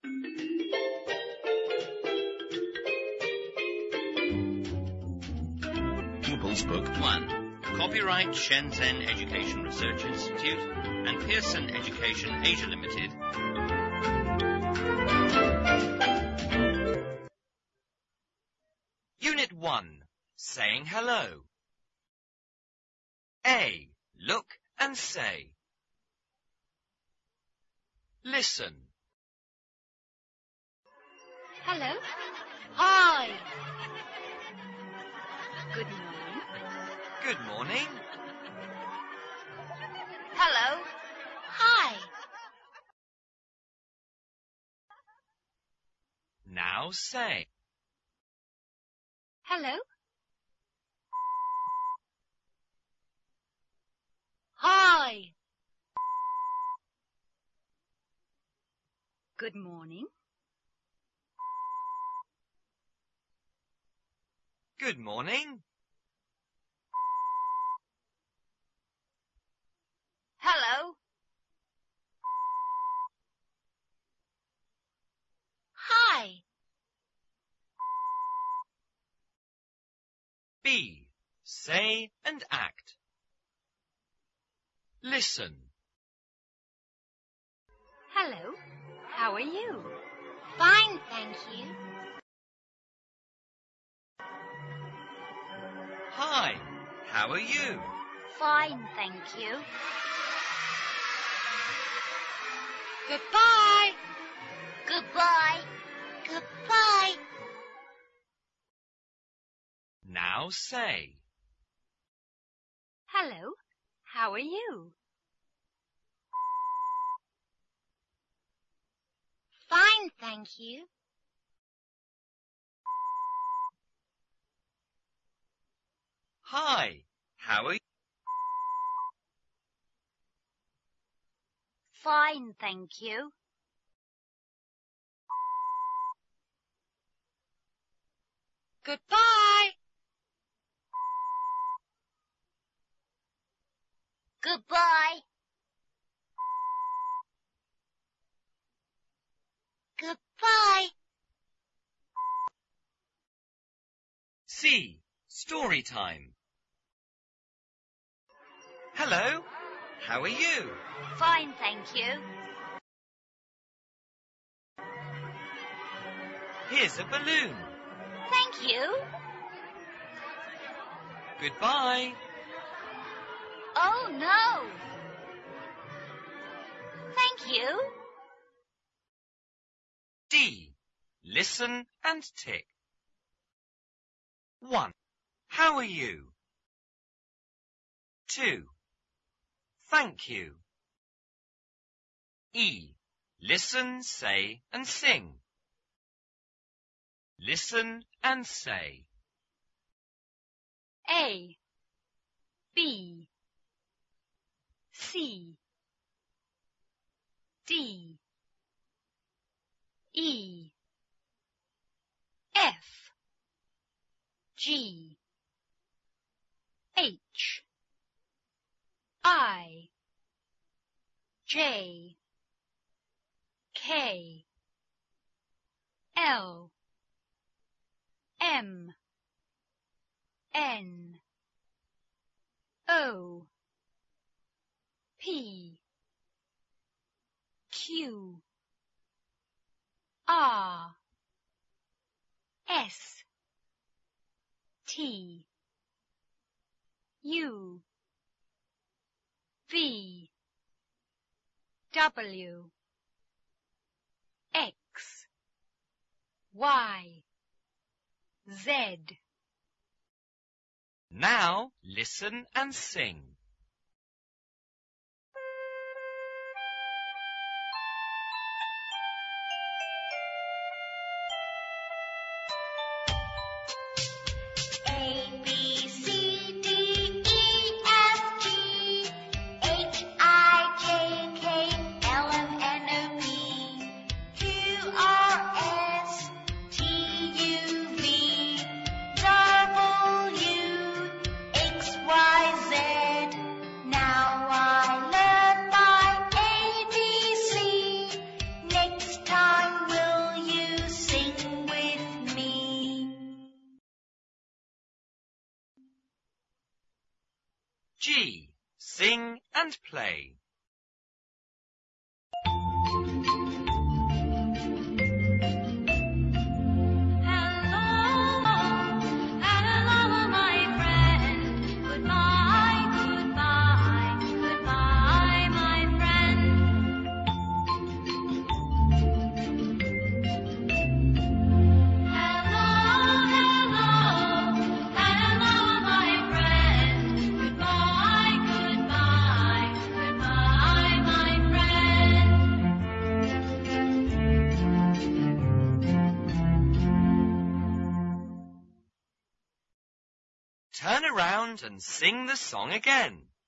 Pupils Book 1. Copyright Shenzhen Education Research Institute and Pearson Education Asia Limited. Unit 1. Saying hello. A. Look and say. Listen. Hello. Hi. Good morning. Good morning. Hello. Hi. Now say. Hello. Hi. Good morning. Good morning. Hello. Hi. B. Say and act. Listen. Hello. How are you? Fine, thank you. Hi. How are you? Fine, thank you. Goodbye. Goodbye. Goodbye. Now say. Hello. How are you? Fine, thank you. Hi. How are you? Fine, thank you. Goodbye. Goodbye. Goodbye. C. Story time. Hello. How are you? Fine, thank you. Here's a balloon. Thank you. Goodbye. Oh, no. Thank you. D. Listen and tick. 1. How are you? 2. Thank you. E. Listen, say and sing. Listen and say. A, B, C, D, E, F, G, H, I, J, K, L, M, N, O, P, Q, R, S, T, U, V, W, X, Y, Z. Now listen and sing. A, B, C, D, E, F, G, H, I, J, K, L, M, N, O, P, Q, R, S, T, U, V, W, X, Y, Z. sing and play. Turn around and sing the song again.